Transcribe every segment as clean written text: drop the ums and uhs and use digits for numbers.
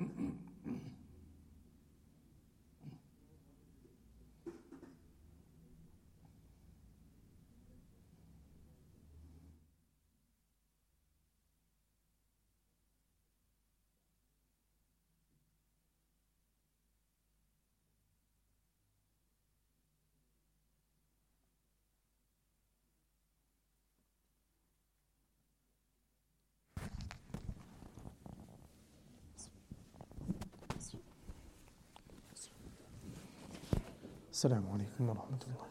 السلام علیکم ورحمۃ اللہ.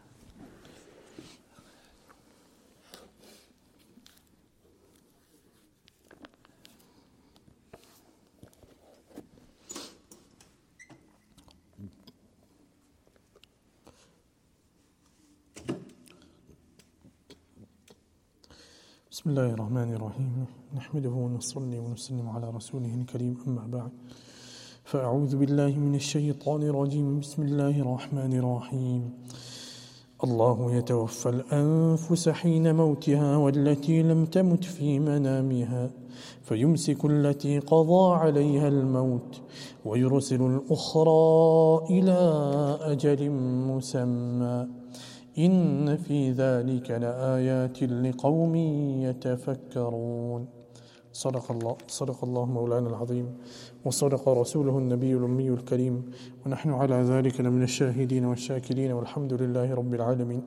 بسم اللہ الرحمن الرحیم نحمده ونصلي ونسلم على رسوله الكريم اما بعد فاعوذ بالله من الشيطان الرجيم بسم الله الرحمن الرحيم الله يتوفى الأنفس حين موتها والتي لم تمت في منامها فيمسك التي قضى عليها الموت ويرسل الأخرى إلى أجل مسمى إن في ذلك لآيات لقوم يتفكرون. صدق الله مولانا العظيم وصدق رسوله النبي الأمي الكريم ونحن على ذلك لمن الشاهدين والشاكرين والحمد لله رب العالمين.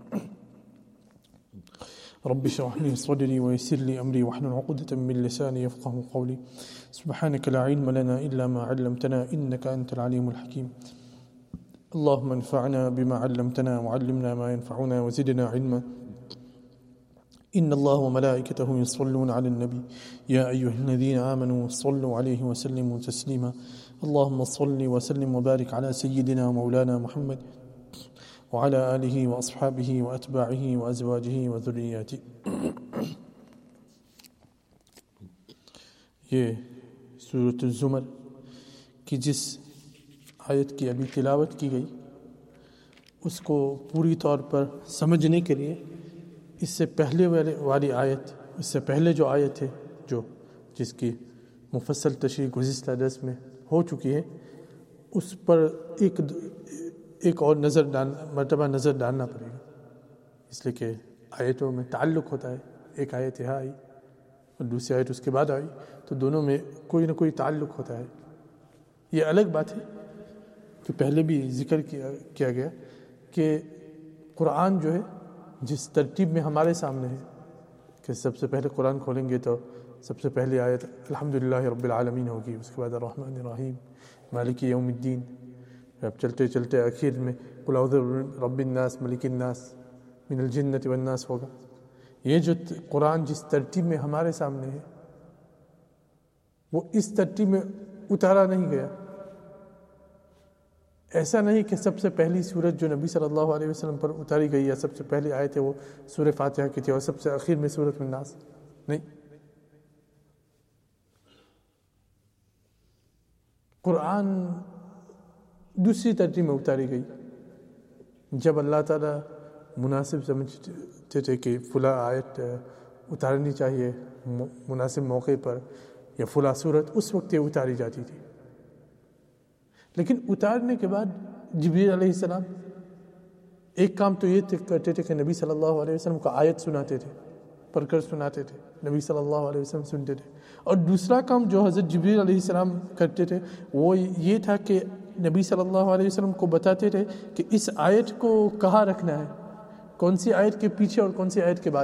رب اشرح لي صدري ويسر لي أمري واحلل عقدة من لساني يفقهوا قولي. سبحانك لا علم لنا إلا ما علمتنا إنك أنت العليم الحكيم. اللهم انفعنا بما علمتنا وعلمنا ما ينفعنا وزدنا علما. إن الله وملائكته يصلون على النبي يا أيها الذين آمنوا صلوا عليه وسلموا تسليما. اللهم صل وسلم وبارك على سيدنا ومولانا محمد وعلى آله وأصحابه وأتباعه وأزواجه وذرياته. یہ سورۃ الزمر کی جس آیت کی ابھی تلاوت کی گئی اس کو پوری طور پر سمجھنے کے لیے اس سے پہلے والی آیت، اس سے پہلے جو آیت ہے جس کی مفصل تشریح گزشتہ درس میں ہو چکی ہے، اس پر ایک اور مرتبہ نظر ڈالنا پڑے گا، اس لیے کہ آیتوں میں تعلق ہوتا ہے. ایک آیت یہاں آئی اور دوسری آیت اس کے بعد آئی، تو دونوں میں کوئی نہ کوئی تعلق ہوتا ہے. یہ الگ بات ہے کہ پہلے بھی ذکر کیا گیا کہ قرآن جو ہے جس ترتیب میں ہمارے سامنے ہے کہ سب سے پہلے قرآن کھولیں گے تو سب سے پہلی آیت الحمدللہ رب العالمین ہوگی، اس کے بعد الرحمن الرحیم مالک یوم الدین، اب چلتے چلتے آخر میں قل اعوذ برب الناس ملک الناس من الجنۃ والناس ہوگا. یہ جو قرآن جس ترتیب میں ہمارے سامنے ہے وہ اس ترتیب میں اتارا نہیں گیا. ایسا نہیں کہ سب سے پہلی سورت جو نبی صلی اللہ علیہ وسلم پر اتاری گئی یا سب سے پہلی آیت ہے وہ سورہ فاتحہ کی تھی اور سب سے آخر میں سورۃ الناس. نہیں، قرآن دوسری ترتیب میں اتاری گئی. جب اللہ تعالیٰ مناسب سمجھتے تھے کہ فلاں آیت اتارنی چاہیے مناسب موقع پر یا فلاں سورت، اس وقت یہ اتاری جاتی تھی. لیکن اتارنے کے بعد جبریل علیہ السلام ایک کام تو یہ کرتے تھے کہ نبی صلی اللہ علیہ وسلم کو آیت سناتے تھے، پڑھ کر سناتے تھے، نبی صلی اللہ علیہ وسلم سنتے تھے. اور دوسرا کام جو حضرت جبریل علیہ السلام کرتے تھے وہ یہ تھا کہ نبی صلی اللہ علیہ وسلم کو بتاتے تھے کہ اس آیت کو کہاں رکھنا ہے، کون سی آیت کے پیچھے اور کون سی آیت کے بعد.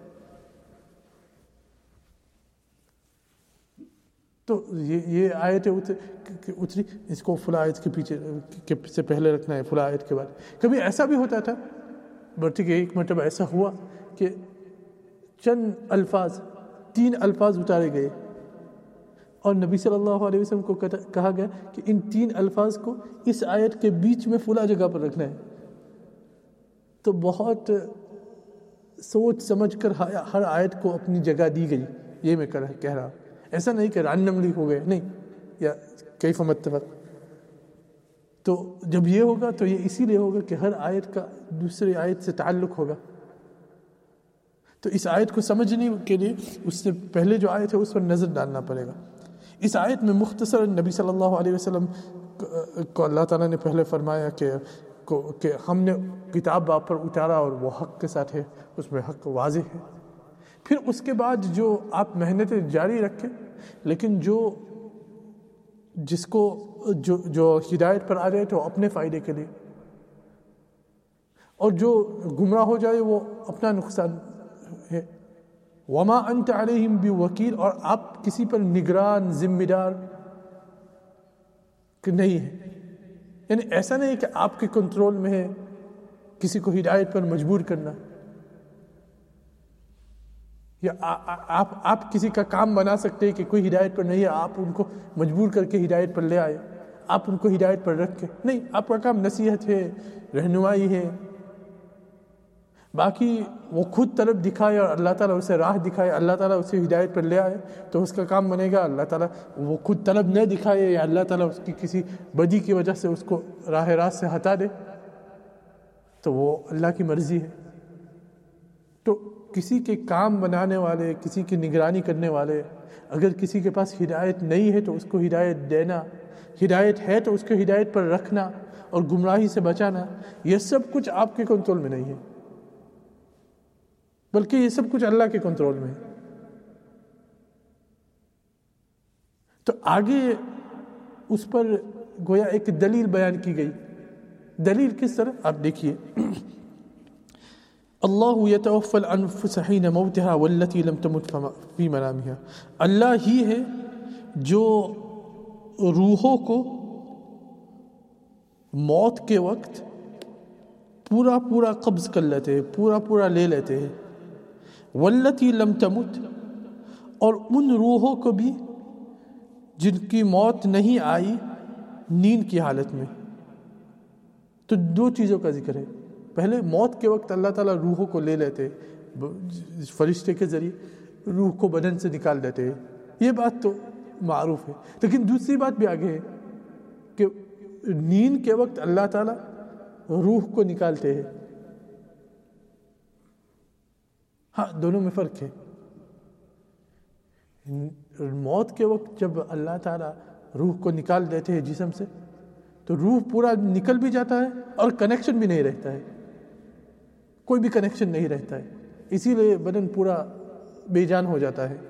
تو یہ آیت اتری، اس کو فلاں آیت کے پیچھے سے پہلے رکھنا ہے، فلاں آیت کے بعد. کبھی ایسا بھی ہوتا تھا، بلکہ ایک مرتبہ ایسا ہوا کہ چند الفاظ، 3 الفاظ اتارے گئے اور نبی صلی اللہ علیہ وسلم کو کہا گیا کہ ان 3 الفاظ کو اس آیت کے بیچ میں فلاں جگہ پر رکھنا ہے. تو بہت سوچ سمجھ کر ہر آیت کو اپنی جگہ دی گئی. یہ میں کہہ رہا، ایسا نہیں کہ رینڈملی ہو گئے، نہیں، یا کیف متفق. تو جب یہ ہوگا تو یہ اسی لیے ہوگا کہ ہر آیت کا دوسری آیت سے تعلق ہوگا. تو اس آیت کو سمجھنے کے لیے اس سے پہلے جو آیت ہے اس پر نظر ڈالنا پڑے گا. اس آیت میں مختصر نبی صلی اللہ علیہ وسلم کو اللہ تعالیٰ نے پہلے فرمایا کہ ہم نے کتاب آپ پر اتارا اور وہ حق کے ساتھ ہے، اس میں حق واضح ہے. پھر اس کے بعد جو آپ محنتیں جاری رکھیں، لیکن جس کو جو ہدایت پر آ جائے تو اپنے فائدے کے لیے، اور جو گمراہ ہو جائے وہ اپنا نقصان ہے. وما انت علیہم بوکیل، اور آپ کسی پر نگران ذمہ دار نہیں ہے. یعنی ایسا نہیں کہ آپ کے کنٹرول میں ہے کسی کو ہدایت پر مجبور کرنا، یا آپ کسی کا کام بنا سکتے ہیں کہ کوئی ہدایت پر نہیں ہے، آپ ان کو مجبور کر کے ہدایت پر لے آئے، آپ ان کو ہدایت پر رکھ کے نہیں. آپ کا کام نصیحت ہے، رہنمائی ہے. باقی وہ خود طرف دکھائے اور اللہ تعالیٰ اسے راہ دکھائے، اللہ تعالیٰ اسے ہدایت پر لے آئے تو اس کا کام بنے گا. اللہ تعالیٰ وہ خود طلب نہ دکھائے یا اللہ تعالیٰ اس کی کسی بدی کی وجہ سے اس کو راہ راست سے ہٹا دے تو وہ اللہ کی مرضی ہے. تو کسی کے کام بنانے والے، کسی کی نگرانی کرنے والے، اگر کسی کے پاس ہدایت نہیں ہے تو اس کو ہدایت دینا، ہدایت ہے تو اس کو ہدایت پر رکھنا اور گمراہی سے بچانا، یہ سب کچھ آپ کے کنٹرول میں نہیں ہے، بلکہ یہ سب کچھ اللہ کے کنٹرول میں ہے. تو آگے اس پر گویا ایک دلیل بیان کی گئی. دلیل کس طرح؟ آپ دیکھیے، اللہ یتوفی الانفس حین موتها والتی لم تمت فی منامها. اللہ ہی ہے جو روحوں کو موت کے وقت پورا قبض کر لیتے ہیں، پورا لے لیتے ہیں. والتی لم تمت، اور ان روحوں کو بھی جن کی موت نہیں آئی نیند کی حالت میں. تو دو چیزوں کا ذکر ہے. پہلے موت کے وقت اللہ تعالیٰ روحوں کو لے لیتے فرشتے کے ذریعے، روح کو بدن سے نکال دیتے، یہ بات تو معروف ہے. لیکن دوسری بات بھی آگے ہے کہ نیند کے وقت اللہ تعالیٰ روح کو نکالتے ہیں. ہاں، دونوں میں فرق ہے. موت کے وقت جب اللہ تعالیٰ روح کو نکال دیتے ہیں جسم سے تو روح پورا نکل بھی جاتا ہے اور کنیکشن بھی نہیں رہتا ہے، کوئی بھی کنیکشن نہیں رہتا ہے، اسی لیے بدن پورا بے جان ہو جاتا ہے.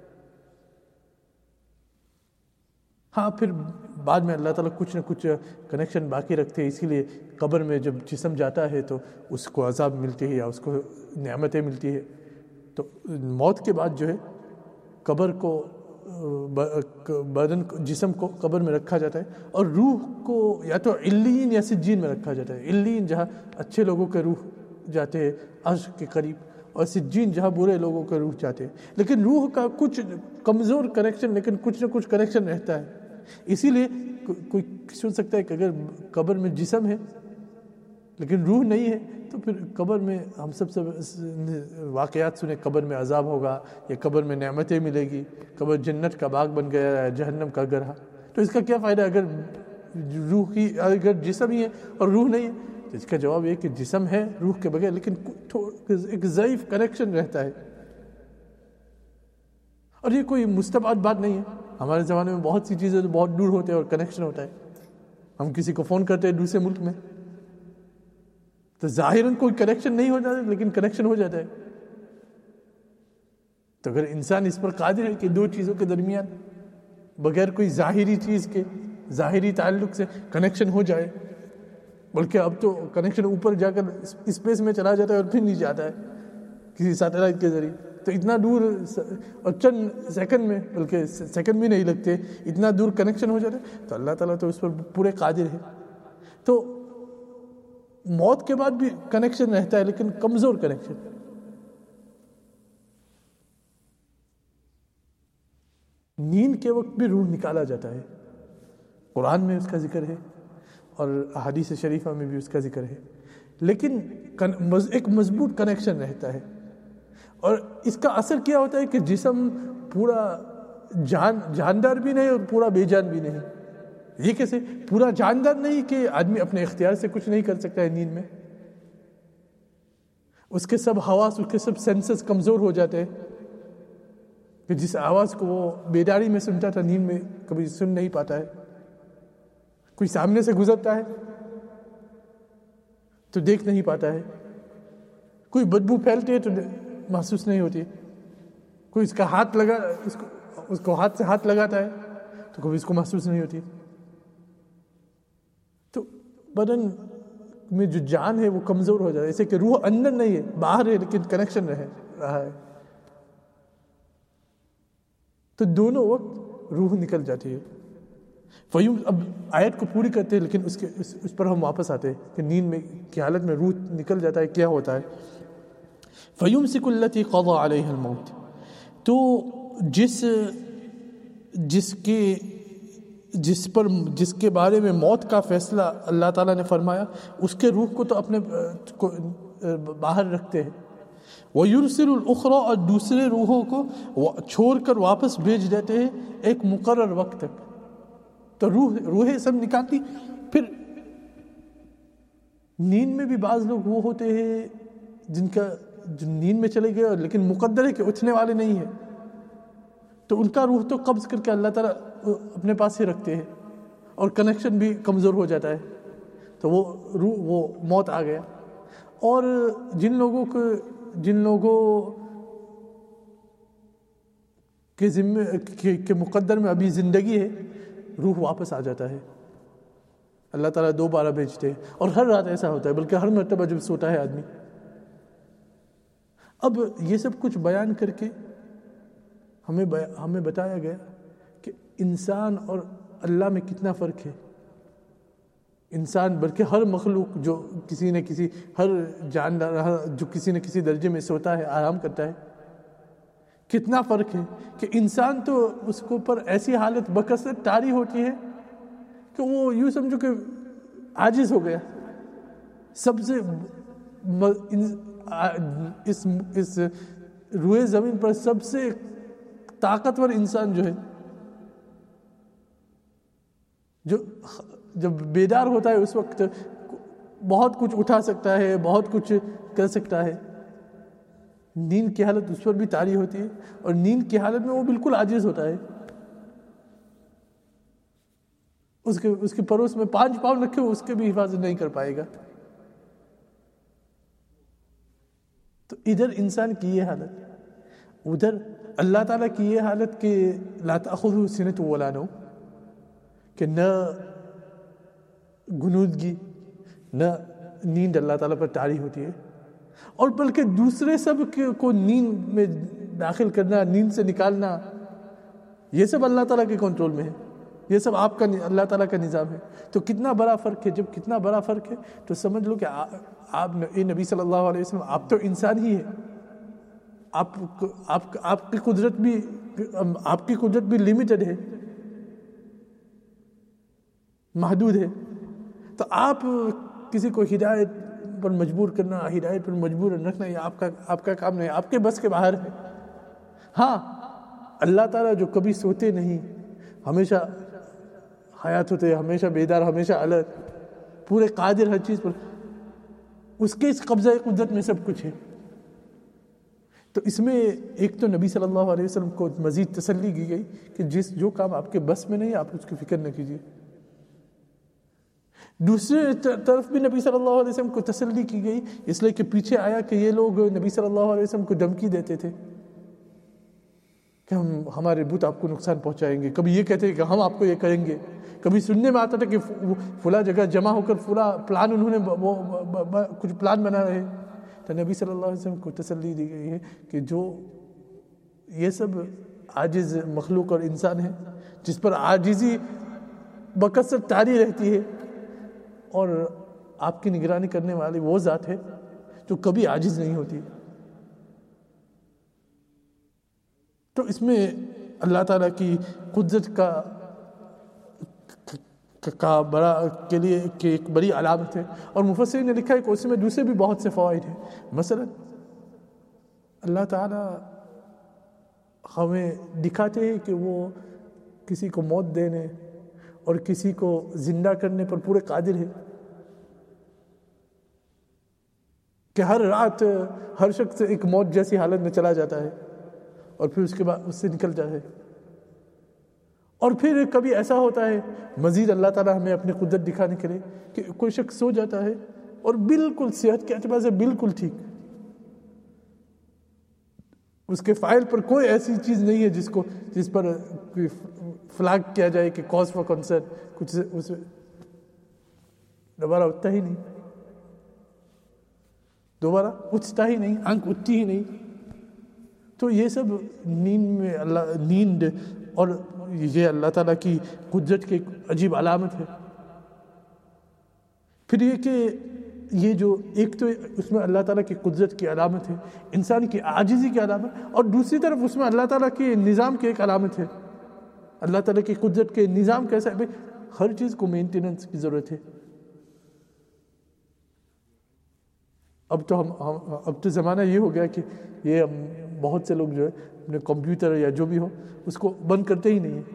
ہاں، پھر بعد میں اللہ تعالیٰ کچھ نہ کچھ کنیکشن باقی رکھتے ہیں، اسی لیے قبر میں جب جسم جاتا ہے تو اس کو عذاب ملتی ہے یا اس کو نعمتیں ملتی ہے. تو موت کے بعد جو ہے قبر کو، بدن جسم کو قبر میں رکھا جاتا ہے اور روح کو یا تو علیین یا سجین میں رکھا جاتا ہے. علیین جہاں اچھے لوگوں کے روح جاتے ہیں عرش کے قریب، اور سجین جہاں برے لوگوں کے روح جاتے ہیں. لیکن روح کا کچھ کمزور کنیکشن، لیکن کچھ نہ کچھ کنیکشن رہتا ہے. اسی لیے کوئی سن سکتا ہے کہ اگر قبر میں جسم ہے لیکن روح نہیں ہے تو پھر قبر میں ہم سب سے واقعات سنے، قبر میں عذاب ہوگا یا قبر میں نعمتیں ملے گی، قبر جنت کا باغ بن گیا یا جہنم کا گڑھا. تو اس کا کیا فائدہ اگر روح ہی، اگر جسم ہی ہے اور روح نہیں ہے؟ تو اس کا جواب یہ کہ جسم ہے روح کے بغیر، لیکن ایک ضعیف کنیکشن رہتا ہے. اور یہ کوئی مستبعد بات نہیں ہے. ہمارے زمانے میں بہت سی چیزیں تو بہت دور ہوتے ہیں اور کنیکشن ہوتا ہے. ہم کسی کو فون کرتے ہیں دوسرے ملک میں تو ظاہراً کوئی کنیکشن نہیں ہو جاتا لیکن کنیکشن ہو جاتا ہے. تو اگر انسان اس پر قادر ہے کہ دو چیزوں کے درمیان بغیر کوئی ظاہری چیز کے، ظاہری تعلق سے کنیکشن ہو جائے، بلکہ اب تو کنیکشن اوپر جا کر اسپیس میں چلا جاتا ہے اور پھر نہیں جاتا ہے کسی سیٹلائٹ کے ذریعے، تو اتنا دور اور چند سیکنڈ میں، بلکہ سیکنڈ بھی نہیں لگتے، اتنا دور کنیکشن ہو جاتا ہے. تو اللہ تعالیٰ تو اس پر پورے قادر ہے. تو موت کے بعد بھی کنیکشن رہتا ہے لیکن کمزور کنیکشن. نیند کے وقت بھی روح نکالا جاتا ہے، قرآن میں اس کا ذکر ہے اور احادیث شریفہ میں بھی اس کا ذکر ہے، لیکن ایک مضبوط کنیکشن رہتا ہے. اور اس کا اثر کیا ہوتا ہے کہ جسم پورا جاندار بھی نہیں اور پورا بے جان بھی نہیں. یہ کیسے؟ پورا جاندار نہیں کہ آدمی اپنے اختیار سے کچھ نہیں کر سکتا ہے نیند میں، اس کے سب حواس، اس کے سب سینسز کمزور ہو جاتے ہیں، کہ جس آواز کو وہ بیداری میں سنتا تھا نیند میں کبھی سن نہیں پاتا ہے. کوئی سامنے سے گزرتا ہے تو دیکھ نہیں پاتا ہے, کوئی بدبو پھیلتی ہے تو محسوس نہیں ہوتی, کوئی اس کا ہاتھ لگا اس کو ہاتھ سے ہاتھ لگاتا ہے تو کبھی اس کو محسوس نہیں ہوتی. تو بدن میں جو جان ہے وہ کمزور ہو جاتا ہے, ایسے کہ روح اندر نہیں ہے باہر ہے لیکن کنیکشن رہا ہے. تو دونوں وقت روح نکل جاتی ہے. فیوم اب آیت کو پوری کرتے ہیں لیکن اس پر ہم واپس آتے ہیں کہ نیند میں کی حالت میں روح نکل جاتا ہے کیا ہوتا ہے. فَيُمْسِكُ الَّتِي قَضَى عَلَيْهَا الْمَوْتِ, تو جس کے بارے میں موت کا فیصلہ اللہ تعالیٰ نے فرمایا اس کے روح کو تو اپنے باہر رکھتے ہیں. وَيُرْسِلُ الْأُخْرَى, اور دوسرے روحوں کو چھوڑ کر واپس بھیج دیتے ہیں ایک مقرر وقت تک. تو روحیں سب نکالتی. پھر نیند میں بھی بعض لوگ وہ ہوتے ہیں جو نیند میں چلے گئے لیکن مقدر ہے کہ اٹھنے والے نہیں ہیں, تو ان کا روح تو قبض کر کے اللہ تعالیٰ اپنے پاس ہی رکھتے ہیں اور کنیکشن بھی کمزور ہو جاتا ہے, تو وہ موت آ گیا. اور جن لوگوں کے ذمے کے مقدر میں ابھی زندگی ہے روح واپس آ جاتا ہے. اللہ تعالیٰ 2 بار بھیجتے ہیں اور ہر رات ایسا ہوتا ہے, بلکہ ہر مرتبہ جب سوتا ہے آدمی. اب یہ سب کچھ بیان کر کے ہمیں بتایا گیا کہ انسان اور اللہ میں کتنا فرق ہے. انسان بلکہ ہر مخلوق جو کسی نہ کسی ہر جاندار جو کسی نہ کسی درجے میں سوتا ہے آرام کرتا ہے, کتنا فرق ہے کہ انسان تو اس کو پر ایسی حالت بکثرت طاری ہوتی ہے کہ وہ یوں سمجھو کہ عاجز ہو گیا. سب سے اس روئے زمین پر سب سے طاقتور انسان جو ہے, جو جب بیدار ہوتا ہے اس وقت بہت کچھ اٹھا سکتا ہے, بہت کچھ کر سکتا ہے. نیند کی حالت اس پر بھی طاری ہوتی ہے اور نیند کی حالت میں وہ بالکل عاجز ہوتا ہے. اس کے پروس میں 5 پاؤں رکھے اس کے بھی حفاظت نہیں کر پائے گا. تو ادھر انسان کی یہ حالت, ادھر اللہ تعالیٰ کی یہ حالت کہ لا تأخذہ سنۃ ولا نوم, کہ نہ غنودگی نہ نیند اللہ تعالیٰ پر طاری ہوتی ہے, اور بلکہ دوسرے سب کو نیند میں داخل کرنا, نیند سے نکالنا, یہ سب اللہ تعالیٰ کے کنٹرول میں ہے. یہ سب آپ کا اللہ تعالیٰ کا نظام ہے. تو کتنا بڑا فرق ہے. جب کتنا بڑا فرق ہے تو سمجھ لو کہ آپ نبی صلی اللہ علیہ وسلم آپ تو انسان ہی ہے. آپ کی قدرت بھی لمیٹڈ ہے, محدود ہے. تو آپ کسی کو ہدایت پر مجبور کرنا, ہدایت پر مجبور رکھنا, یہ آپ کا کام نہیں, آپ کے بس کے باہر ہے. ہاں اللہ تعالیٰ جو کبھی سوتے نہیں, ہمیشہ حیات ہوتے, ہمیشہ بیدار, ہمیشہ الرٹ, پورے قادر ہر چیز پر, اس کے اس قبضہ قدرت میں سب کچھ ہے. تو اس میں ایک تو نبی صلی اللہ علیہ وسلم کو مزید تسلی کی گئی کہ جو کام آپ کے بس میں نہیں آپ اس کی فکر نہ کیجیے. دوسرے طرف بھی نبی صلی اللہ علیہ وسلم کو تسلی کی گئی, اس لیے کہ پیچھے آیا کہ یہ لوگ نبی صلی اللہ علیہ وسلم کو دھمکی دیتے تھے کہ ہمارے بت آپ کو نقصان پہنچائیں گے. کبھی یہ کہتے ہیں کہ ہم آپ کو یہ کریں گے. کبھی سننے میں آتا تھا کہ فلاں جگہ جمع ہو کر فلاں پلان انہوں نے کچھ پلان بنا رہے. تو نبی صلی اللہ علیہ وسلم کو تسلی دی گئی ہے کہ جو یہ سب عاجز مخلوق اور انسان ہے جس پر عاجزی بکثرت طاری رہتی ہے, اور آپ کی نگرانی کرنے والی وہ ذات ہے جو کبھی عاجز نہیں ہوتی. تو اس میں اللہ تعالیٰ کی قدرت کا بڑا کے لیے کہ ایک بڑی علامت ہے. اور مفسرین نے لکھا ہے کہ اس میں دوسرے بھی بہت سے فوائد ہیں. مثلا اللہ تعالیٰ ہمیں دکھاتے ہیں کہ وہ کسی کو موت دینے اور کسی کو زندہ کرنے پر پورے قادر ہے, کہ ہر رات ہر شخص ایک موت جیسی حالت میں چلا جاتا ہے, اور پھر اس کے بعد اس سے نکلتا ہے. اور پھر کبھی ایسا ہوتا ہے مزید اللہ تعالیٰ ہمیں اپنی قدرت دکھانے کے لیے کہ کوئی شخص سو جاتا ہے اور بالکل صحت کے اعتبار سے بالکل ٹھیک، اس کے فائل پر کوئی ایسی چیز نہیں ہے جس پر فلیگ کیا جائے کہ کاز فار کنسرن، کچھ اس دوبارہ اٹھتا ہی نہیں، دوبارہ اٹھتا ہی نہیں، آنکھ اٹھتی ہی نہیں. تو یہ سب نیند اور یہ اللہ تعالیٰ کی قدرت کی ایک عجیب علامت ہے. پھر یہ کہ یہ جو ایک تو اس میں اللہ تعالیٰ کی قدرت کی علامت ہے، انسان کی عاجزی کی علامت، اور دوسری طرف اس میں اللہ تعالیٰ کے نظام کی ایک علامت ہے. اللہ تعالیٰ کی قدرت کے نظام کیسا ہے؟ ہر چیز کو مینٹیننس کی ضرورت ہے. اب تو زمانہ یہ ہو گیا کہ یہ بہت سے لوگ جو ہے اپنے کمپیوٹر یا جو بھی ہو اس کو بند کرتے ہی نہیں ہیں،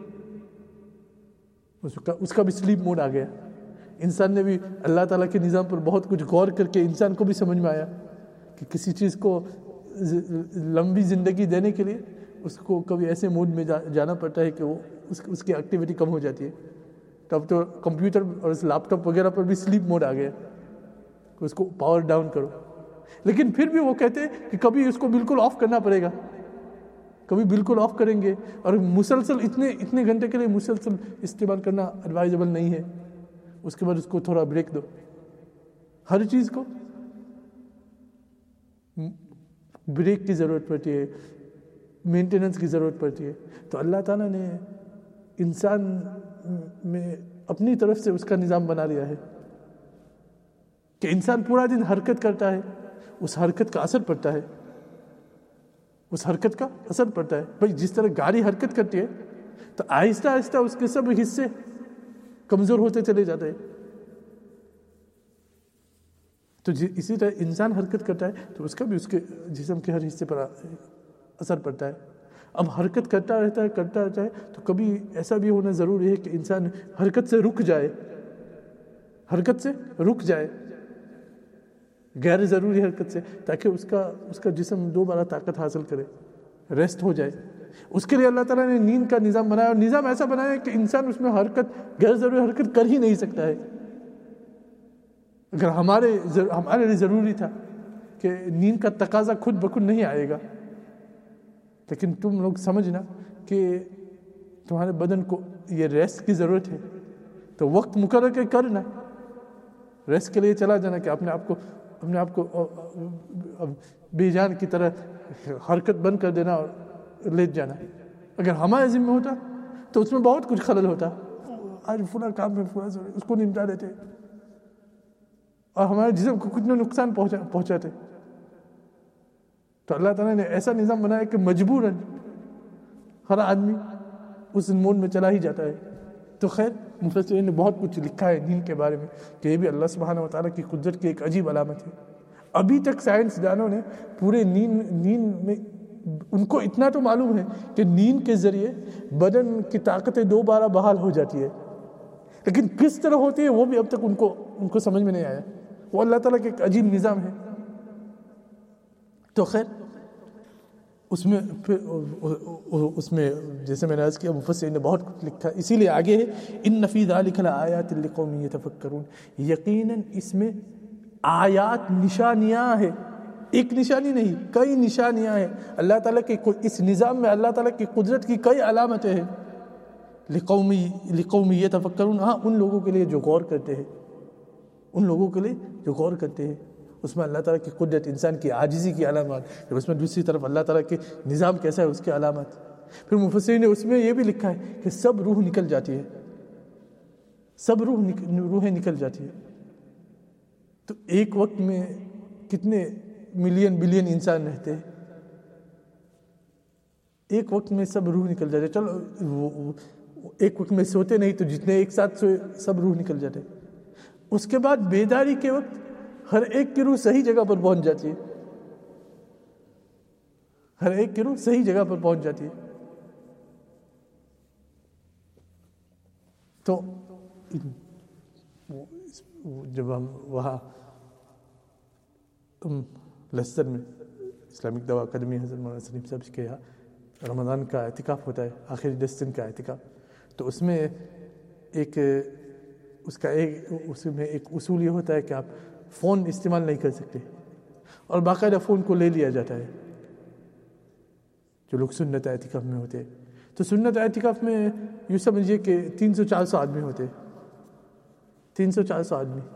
اس کا بھی سلیپ موڈ آ گیا. انسان نے بھی اللہ تعالیٰ کے نظام پر بہت کچھ غور کر کے انسان کو بھی سمجھ میں آیا کہ کسی چیز کو لمبی زندگی دینے کے لیے اس کو کبھی ایسے موڈ میں جانا پڑتا ہے کہ وہ اس کی ایکٹیویٹی کم ہو جاتی ہے. تب تو کمپیوٹر اور اس لیپ ٹاپ وغیرہ پر بھی سلیپ موڈ آ گیا کہ اس کو پاور ڈاؤن کرو. لیکن پھر بھی وہ کہتے ہیں کہ کبھی اس کو بالکل آف کرنا پڑے گا، کبھی بالکل آف کریں گے، اور مسلسل اتنے گھنٹے کے لیے مسلسل استعمال کرنا ایڈوائزبل نہیں ہے. اس کے بعد اس کو تھوڑا بریک دو. ہر چیز کو بریک کی ضرورت پڑتی ہے، مینٹیننس کی ضرورت پڑتی ہے. تو اللہ تعالیٰ نے انسان میں اپنی طرف سے اس کا نظام بنا لیا ہے کہ انسان پورا دن حرکت کرتا ہے، اس حرکت کا اثر پڑتا ہے، اس حرکت کا اثر پڑتا ہے. بھائی جس طرح گاڑی حرکت کرتی ہے تو آہستہ آہستہ اس کے سب حصے کمزور ہوتے چلے جاتے ہیں. تو اسی طرح انسان حرکت کرتا ہے تو اس کا بھی اس کے جسم کے ہر حصے پر اثر پڑتا ہے. اب حرکت کرتا رہتا ہے تو کبھی ایسا بھی ہونا ضروری ہے کہ انسان حرکت سے رک جائے غیر ضروری حرکت سے، تاکہ اس کا جسم دوبارہ طاقت حاصل کرے، ریسٹ ہو جائے. اس کے لیے اللہ تعالیٰ نے نیند کا نظام بنایا، اور نظام ایسا بنایا ہے کہ انسان اس میں غیر ضروری حرکت کر ہی نہیں سکتا ہے. اگر ہمارے لیے ضروری تھا کہ نیند کا تقاضا خود بخود نہیں آئے گا، لیکن تم لوگ سمجھنا کہ تمہارے بدن کو یہ ریسٹ کی ضرورت ہے، تو وقت مقرر کے کرنا، ریسٹ کے لیے چلا جانا، کہ اپنے آپ کو بے جان کی طرح حرکت بند کر دینا اور لیٹ جانا. اگر ہمارے ذمہ ہوتا تو اس میں بہت کچھ خلل ہوتا. آج فلاں کام میں اس کو نمٹا دیتے اور ہمارے جسم کو کتنا نقصان پہنچاتے. تو اللہ تعالیٰ نے ایسا نظام بنایا کہ مجبوراً ہر آدمی اس موڈ میں چلا ہی جاتا ہے. تو خیر مفسرین نے بہت کچھ لکھا ہے نیند کے بارے میں کہ یہ بھی اللہ سبحانہ و تعالیٰ کی قدرت کی ایک عجیب علامت ہے. ابھی تک سائنسدانوں نے پورے نیند میں ان کو اتنا تو معلوم ہے کہ نیند کے ذریعے بدن کی طاقتیں دوبارہ بحال ہو جاتی ہے، لیکن کس طرح ہوتی ہے وہ بھی اب تک ان کو سمجھ میں نہیں آیا. وہ اللہ تعالیٰ کا ایک عجیب نظام ہے. تو خیر اس میں جیسے میں نے عرض کیا مفسرین نے بہت کچھ لکھا، اسی لیے آگے ہے ان فی ذلک لآیات لقوم یتفکرون. یقیناً اس میں آیات، نشانیاں ہیں، ایک نشانی نہیں کئی نشانیاں ہیں. اللہ تعالیٰ کے اس نظام میں اللہ تعالیٰ کی قدرت کی کئی علامتیں ہیں. لقوم یتفکرون، ہاں ان لوگوں کے لیے جو غور کرتے ہیں، اس میں اللہ تعالیٰ کی قدرت، انسان کی عاجزی کی علامات، اور اس میں دوسری طرف اللہ تعالیٰ کے نظام کیسا ہے اس کے علامات. پھر مفسرین نے اس میں یہ بھی لکھا ہے کہ سب روح نکل جاتی ہے، سب روحیں نکل جاتی ہے. تو ایک وقت میں کتنے ملین بلین انسان رہتے ہیں، ایک وقت میں سب روح نکل جاتے. چلو ایک وقت میں سوتے نہیں تو جتنے ایک ساتھ سوئے سب روح نکل جاتے. اس کے بعد بیداری کے وقت ہر ایک کی روح صحیح جگہ پر پہنچ جاتی ہے، ہر ایک کی روح صحیح جگہ پر پہنچ جاتی ہے. تو جب ہم وہاں لیسٹر میں اسلامک دعویٰ اکیڈمی حضرت مولانا سلیم صاحب کے یہاں رمضان کا اعتکاف ہوتا ہے، آخری 10 دن کا اعتکاف، تو اس میں ایک اصول یہ ہوتا ہے کہ آپ فون استعمال نہیں کر سکتے، اور باقاعدہ فون کو لے لیا جاتا ہے جو لوگ سنت اعتکاف میں ہوتے ہیں۔ تو سنت اعتکاف میں یوں سمجھیے کہ 300-400 آدمی ہوتے، 300-400 آدمی،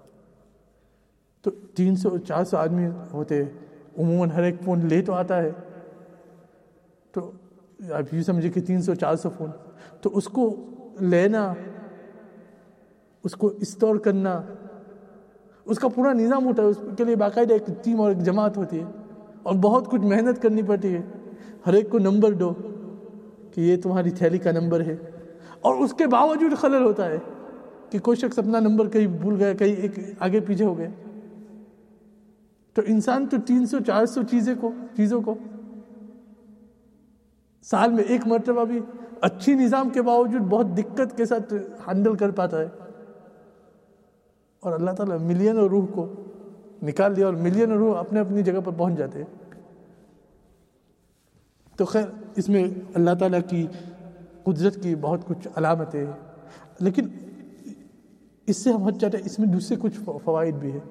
تو 300-400 آدمی ہوتے، عموماً ہر ایک فون لے تو آتا ہے، تو آپ یوں سمجھے کہ 300-400 فون، تو اس کو لینا، اس کو اسٹور کرنا، اس کا پورا نظام ہوتا ہے، اس کے لیے باقاعدہ ایک ٹیم اور ایک جماعت ہوتی ہے، اور بہت کچھ محنت کرنی پڑتی ہے۔ ہر ایک کو نمبر دو کہ یہ تمہاری تھیلی کا نمبر ہے، اور اس کے باوجود خلل ہوتا ہے کہ کوئی شخص اپنا نمبر کہیں بھول گیا، کہیں ایک آگے پیچھے ہو گیا، تو انسان تو 300-400 چیزوں کو سال میں ایک مرتبہ بھی اچھی نظام کے باوجود بہت دقت کے ساتھ ہینڈل کر پاتا ہے، اور اللہ تعالیٰ ملینوں روح کو نکال دیا، اور ملینوں روح اپنے اپنی جگہ پر پہنچ جاتے ہیں۔ تو خیر، اس میں اللہ تعالیٰ کی قدرت کی بہت کچھ علامتیں ہیں، لیکن اس سے ہم ہٹ جاتے ہیں، اس میں دوسرے کچھ فوائد بھی ہیں۔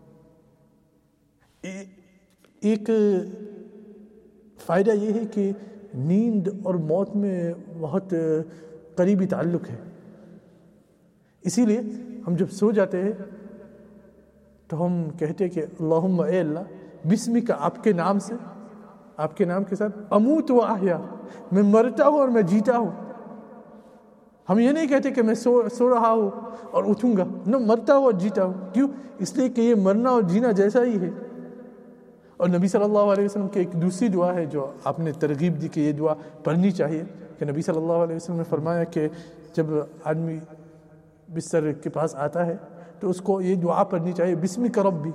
ایک فائدہ یہ ہے کہ نیند اور موت میں بہت قریبی تعلق ہے، اسی لیے ہم جب سو جاتے ہیں تو ہم کہتے ہیں کہ اللہم، اے اللہ، بسمک، آپ کے نام سے، آپ کے نام کے ساتھ، اموت و احیا، میں مرتا ہوں اور میں جیتا ہوں۔ ہم یہ نہیں کہتے کہ میں سو رہا ہوں اور اٹھوں گا، نہ، مرتا ہوں اور جیتا ہوں۔ کیوں؟ اس لیے کہ یہ مرنا اور جینا جیسا ہی ہے۔ اور نبی صلی اللہ علیہ وسلم کی ایک دوسری دعا ہے جو آپ نے ترغیب دی کہ یہ دعا پڑھنی چاہیے، کہ نبی صلی اللہ علیہ وسلم نے فرمایا کہ جب آدمی بستر کے پاس آتا ہے تو اس کو یہ دعا پڑھنی چاہیے، بسمک ربی،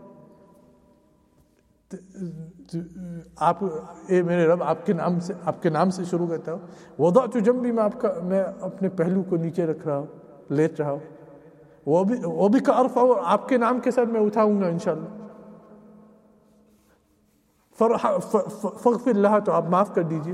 آپ، اے میرے رب، آپ کے نام سے شروع کرتا ہوں، وضعت جنبی، میں اپنے پہلو کو نیچے رکھ رہا ہوں، لیٹ رہا ہوں، وہ بھی کا ارفع، اور آپ کے نام کے ساتھ میں اٹھاؤں گا انشاءاللہ، فاغفر لها، تو آپ معاف کر دیجئے،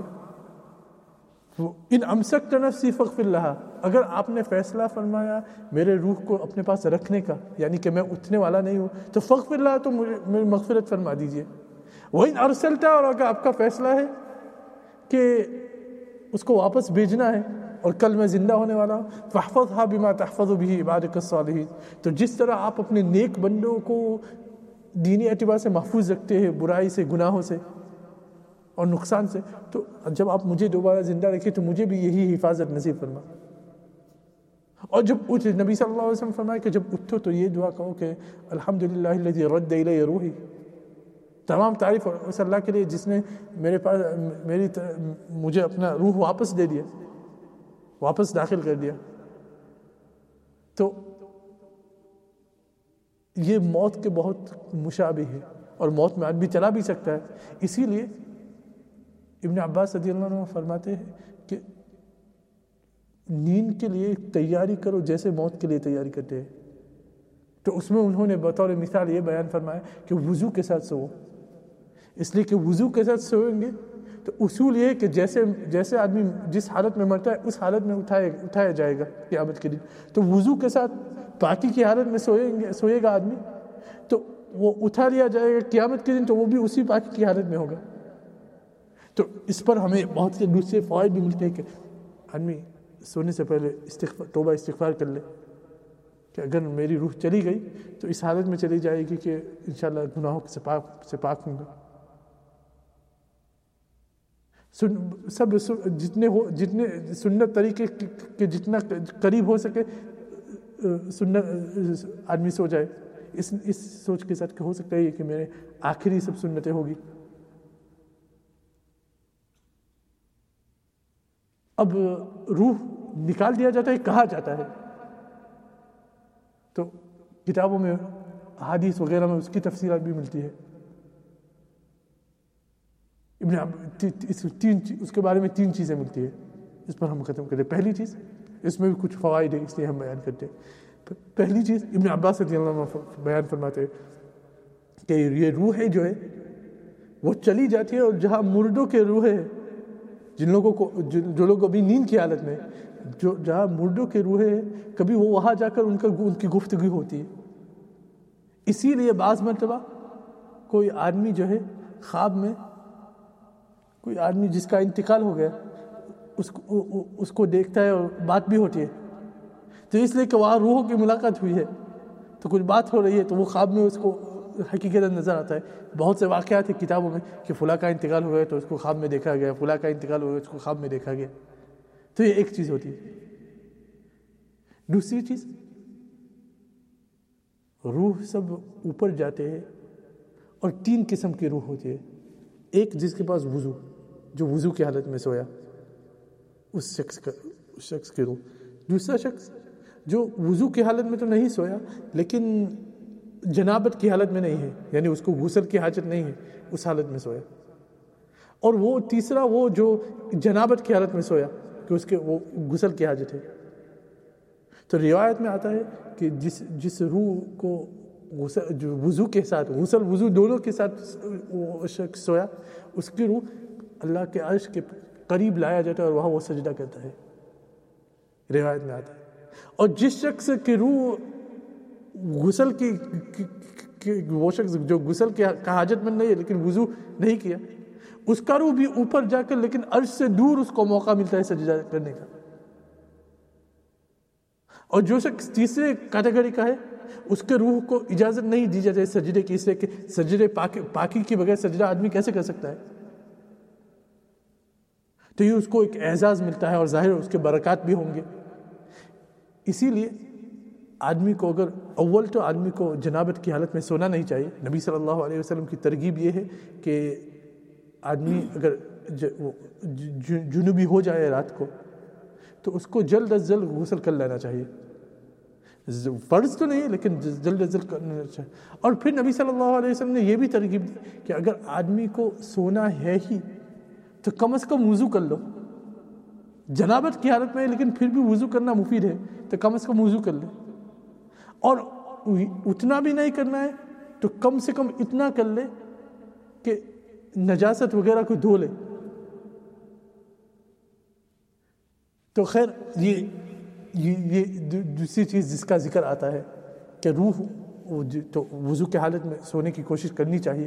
ان امسکت نفسی فاغفر لها، اگر آپ نے فیصلہ فرمایا میرے روح کو اپنے پاس رکھنے کا، یعنی کہ میں اٹھنے والا نہیں ہوں، تو فاغفر لها، تو میری مغفرت فرما دیجئے، وَإِنْ أَرْسَلْتَ، اور اگر آپ کا فیصلہ ہے کہ اس کو واپس بھیجنا ہے اور کل میں زندہ ہونے والا ہوں، فَاحْفَظْهَا بِمَا تَحْفَظُ بِهِ عِبَادَكَ الصَّالِحِينَ، تو جس طرح آپ اپنے نیک بندوں کو دینی اعتبار سے محفوظ رکھتے ہیں برائی سے، گناہوں سے اور نقصان سے، تو جب آپ مجھے دوبارہ زندہ رکھیں تو مجھے بھی یہی حفاظت نصیب فرما۔ اور جب نبی صلی اللہ علیہ وسلم فرمایا کہ جب اٹھو تو یہ دعا کہو کہ الحمدللہ الذی رد الی روحی، تمام تعریف اس اللہ کے لیے جس نے میرے پاس مجھے اپنا روح واپس دے دیا، واپس داخل کر دیا۔ تو یہ موت کے بہت مشابہ ہے، اور موت میں آدمی چلا بھی سکتا ہے، اسی لیے ابن عباس رضی اللہ عنہ فرماتے ہیں کہ نیند کے لیے تیاری کرو جیسے موت کے لیے تیاری کرتے ہیں۔ تو اس میں انہوں نے بطور مثال یہ بیان فرمایا کہ وضو کے ساتھ سو، اس لیے کہ وضو کے ساتھ سوئیں گے تو اصول یہ ہے کہ جیسے آدمی جس حالت میں مرتا ہے اس حالت میں اٹھایا جائے گا قیامت کے دن، تو وضو کے ساتھ پاکی کی حالت میں سوئے گا آدمی تو وہ اٹھا لیا جائے گا قیامت کے دن، تو وہ بھی اسی پاکی کی حالت میں ہوگا۔ تو اس پر ہمیں بہت سے دوسرے فوائد بھی ملتے ہیں کہ آدمی سونے سے پہلے توبہ استغفار کر لے کہ اگر میری روح چلی گئی تو اس حالت میں چلی جائے گی کہ انشاءاللہ گناہوں سے پاک ہوں گا۔ سب جتنے سنت طریقے کے جتنا قریب ہو سکے سنت آدمی سو جائے، اس سوچ کے ساتھ کہ ہو سکتا ہے کہ میرے آخری سب سنتیں ہوگی۔ اب روح نکال دیا جاتا ہے، کہا جاتا ہے، تو کتابوں میں احادیث وغیرہ میں اس کی تفصیلات بھی ملتی ہے۔ اس کے بارے میں 3 چیزیں ملتی ہیں، اس پر ہم ختم کرتے ہیں۔ پہلی چیز، اس میں بھی کچھ فوائد ہیں اس لیے ہم بیان کرتے ہیں۔ پہلی چیز، ابن عباس رضی اللہ عنہ بیان فرماتے ہیں کہ یہ روحیں جو ہے وہ چلی جاتی ہے، اور جہاں مردوں کے روحیں جن لوگوں کو جو لوگ ابھی نیند کی حالت میں، جو جہاں مردوں کے روحیں ہیں، کبھی وہ وہاں جا کر ان کی گفتگو ہوتی ہے. اسی لیے بعض مرتبہ کوئی آدمی جو ہے خواب میں، کوئی آدمی جس کا انتقال ہو گیا اس کو دیکھتا ہے اور بات بھی ہوتی ہے، تو اس لیے کہ وہاں روحوں کی ملاقات ہوئی ہے تو کچھ بات ہو رہی ہے، تو وہ خواب میں اس کو حقیقت نظر آتا ہے. بہت سے واقعات ہیں کتابوں میں کہ فلاں کا انتقال ہو گیا تو اس کو خواب میں دیکھا گیا، فلاں کا انتقال ہو گیا اس کو خواب میں دیکھا گیا. تو یہ ایک چیز ہوتی ہے. دوسری چیز، روح سب اوپر جاتے ہیں اور 3 قسم کی روح ہوتی ہے. ایک جس کے پاس وضو، جو وضو کی حالت میں سویا، اس شخص کی روح. دوسرا شخص جو وضو کی حالت میں تو نہیں سویا لیکن جنابت کی حالت میں نہیں ہے، یعنی اس کو غسل کی حاجت نہیں ہے، اس حالت میں سویا. اور وہ تیسرا، وہ جو جنابت کی حالت میں سویا کہ اس کے وہ غسل کی حاجت ہے. تو روایت میں آتا ہے کہ جس روح کو غسل، جو وضو کے ساتھ، غسل وضو دونوں کے ساتھ وہ شخص سویا، اس کی روح اللہ کے عرش کے قریب لایا جاتا ہے اور وہاں وہ سجدہ کرتا ہے، روایت میں آتا ہے. اور جس شخص کی روح غسل کی وہ شخص جو غسل کی حاجت مند نہیں ہے لیکن وضو نہیں کیا، اس کا روح بھی اوپر جا کر لیکن عرش سے دور اس کو موقع ملتا ہے سجدہ کرنے کا. اور جو شخص تیسرے کیٹیگری کا ہے، اس کے روح کو اجازت نہیں دی جاتی سجدے کی، اس لیے کہ سجدے پاکی کے بغیر سجدہ آدمی کیسے کر سکتا ہے. تو یہ اس کو ایک اعزاز ملتا ہے اور ظاہر اس کے برکات بھی ہوں گے. اسی لیے آدمی کو اول تو آدمی کو جنابت کی حالت میں سونا نہیں چاہیے. نبی صلی اللہ علیہ وسلم کی ترغیب یہ ہے کہ آدمی اگر جنوبی ہو جائے رات کو تو اس کو جلد از جلد غسل کر لینا چاہیے. فرض تو نہیں لیکن جلد از جلد کرنا چاہیے. اور پھر نبی صلی اللہ علیہ وسلم نے یہ بھی ترغیب دی کہ اگر آدمی کو سونا ہے ہی تو کم از کم وضو کر لو. جنابت کی حالت میں لیکن پھر بھی وضو کرنا مفید ہے، تو کم از کم وضو کر لے. اور اتنا بھی نہیں کرنا ہے تو کم سے کم اتنا کر لے کہ نجاست وغیرہ کو دھو لے. تو خیر یہ دوسری چیز جس کا ذکر آتا ہے کہ روح تو وضو کے حالت میں سونے کی کوشش کرنی چاہیے.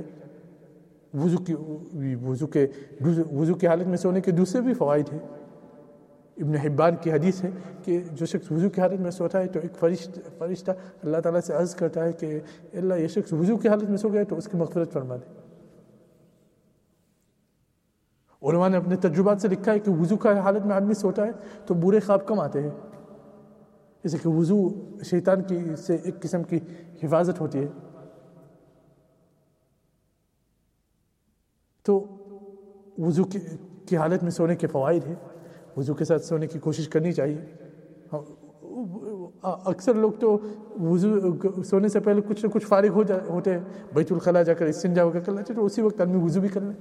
وضو کی حالت میں سونے کے دوسرے بھی فوائد ہیں. ابن حبان کی حدیث ہے کہ جو شخص وضو کی حالت میں سوتا ہے تو ایک فرشتہ اللہ تعالیٰ سے عرض کرتا ہے کہ اللہ یہ شخص وضو کی حالت میں سو گیا تو اس کی مغفرت فرما دے. علماء نے اپنے تجربات سے لکھا ہے کہ وضو کی حالت میں آدمی سوتا ہے تو برے خواب کم آتے ہیں، جیسے کہ وضو شیطان کی سے ایک قسم کی حفاظت ہوتی ہے. تو وضو کی حالت میں سونے کے فوائد ہیں. وضو کے ساتھ سونے کی کوشش کرنی چاہیے. اکثر لوگ تو وضو سونے سے پہلے کچھ نہ کچھ فارغ ہوتے ہیں، بیت الخلاء جا کر استنجا وغیرہ کر لیتے تو اسی وقت آدمی وضو بھی کر لیں.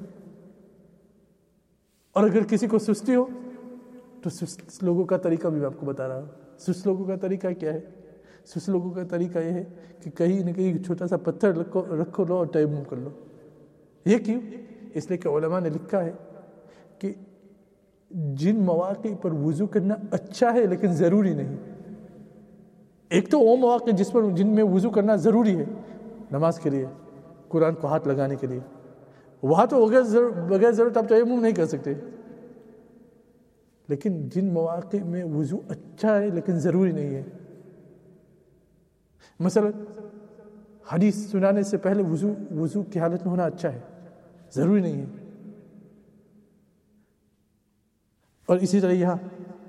اور اگر کسی کو سستی ہو تو سست لوگوں کا طریقہ بھی میں آپ کو بتا رہا ہوں. سست لوگوں کا طریقہ کیا ہے؟ سست لوگوں کا طریقہ یہ ہے کہ کہیں نہ کہیں چھوٹا سا پتھر رکھو لو اور تیمم کر لو. یہ کیوں؟ اس لیے کہ علماء نے لکھا ہے کہ جن مواقع پر وضو کرنا اچھا ہے لیکن ضروری نہیں. ایک تو وہ مواقع جن میں وضو کرنا ضروری ہے، نماز کے لیے، قرآن کو ہاتھ لگانے کے لیے، وہاں تو بغیر ضرورت آپ تیمم نہیں کر سکتے. لیکن جن مواقع میں وضو اچھا ہے لیکن ضروری نہیں ہے، مثلا حدیث سنانے سے پہلے وضو کی حالت میں ہونا اچھا ہے، ضروری نہیں ہے. اور اسی طرح یہاں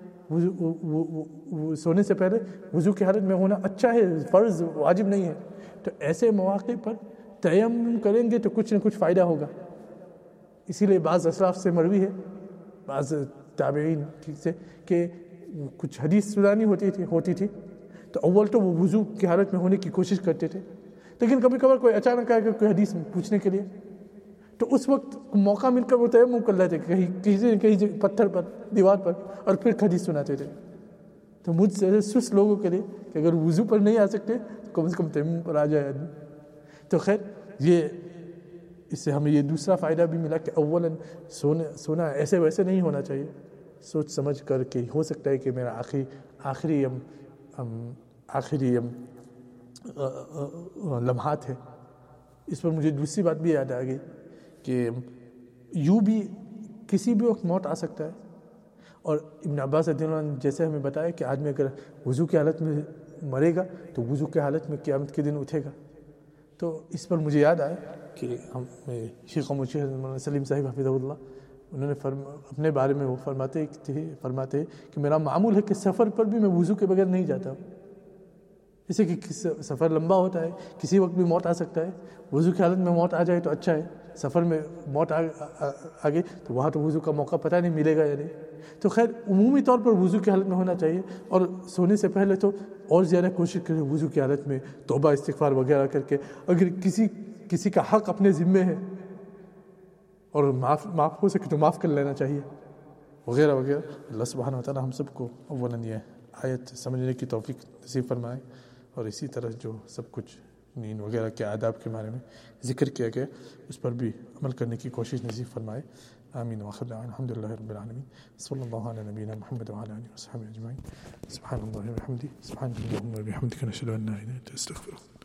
سونے سے پہلے وضو کی حالت میں ہونا اچھا ہے، فرض واجب نہیں ہے. تو ایسے مواقع پر تیمم کریں گے تو کچھ نہ کچھ فائدہ ہوگا. اسی لیے بعض اسلاف سے مروی ہے، بعض تابعین سے، کہ کچھ حدیث سنانی ہوتی تھی تو اول تو وہ وضو کی حالت میں ہونے کی کوشش کرتے تھے، لیکن کبھی کبھار کوئی اچانک آئے کوئی حدیث پوچھنے کے لیے تو اس وقت موقع مل کر وہ تیمم کر لیتے کہیں پتھر پر، دیوار پر، اور پھر حدیث سناتے تھے. تو مجھ سے سست لوگوں کے لیے کہ اگر وضو پر نہیں آ سکتے تو کم سے کم تیمم پر آ جائے آدمی. تو خیر اس سے ہمیں یہ دوسرا فائدہ بھی ملا کہ اولاً سونا ایسے ویسے نہیں ہونا چاہیے، سوچ سمجھ کر کے. ہو سکتا ہے کہ میرا آخری لمحات ہے. اس پر مجھے دوسری بات بھی یاد آ گئی کہ یوں بھی کسی بھی وقت موت آ سکتا ہے. اور ابن عباس رضی اللہ عنہ جیسے ہمیں بتایا کہ آدمی اگر وضو کی حالت میں مرے گا تو وضو کی حالت میں قیامت کے دن اٹھے گا. تو اس پر مجھے یاد آیا کہ شیخ محمد سلیم صاحب حفظہ اللہ انہوں نے اپنے بارے میں وہ فرماتے کہ میرا معمول ہے کہ سفر پر بھی میں وضو کے بغیر نہیں جاتا ہوں. جیسے کہ سفر لمبا ہوتا ہے، کسی وقت بھی موت آ سکتا ہے. وضو کی حالت میں موت آ جائے تو اچھا ہے، سفر میں موت آ گئی تو وہاں تو وضو کا موقع پتہ نہیں ملے گا یا نہیں. تو خیر عمومی طور پر وضو کی حالت میں ہونا چاہیے، اور سونے سے پہلے تو اور زیادہ کوشش کریں وضو کی حالت میں توبہ استغفار وغیرہ کر کے، اگر کسی کا حق اپنے ذمے ہے اور معاف ہو سکے تو معاف کر لینا چاہیے وغیرہ وغیرہ. اللہ سبحانہ و تعالی ہم سب کو اولاً یہ آیت سمجھنے کی توفیق نصیب فرمائے، اور اسی طرح جو سب کچھ نیند وغیرہ کے آداب کے بارے میں ذکر کیا گیا اس پر بھی عمل کرنے کی کوشش نصیب فرمائے. آمین وآخر دعوانا الحمد للہ رب العالمین. صلی اللہ علی نبینا محمد وعلی آلہ وصحبہ اجمعین. سبحان اللہ وبحمدہ، سبحانک اللہم وبحمدک، نشہد ان لا الہ الا انت، نستغفرک.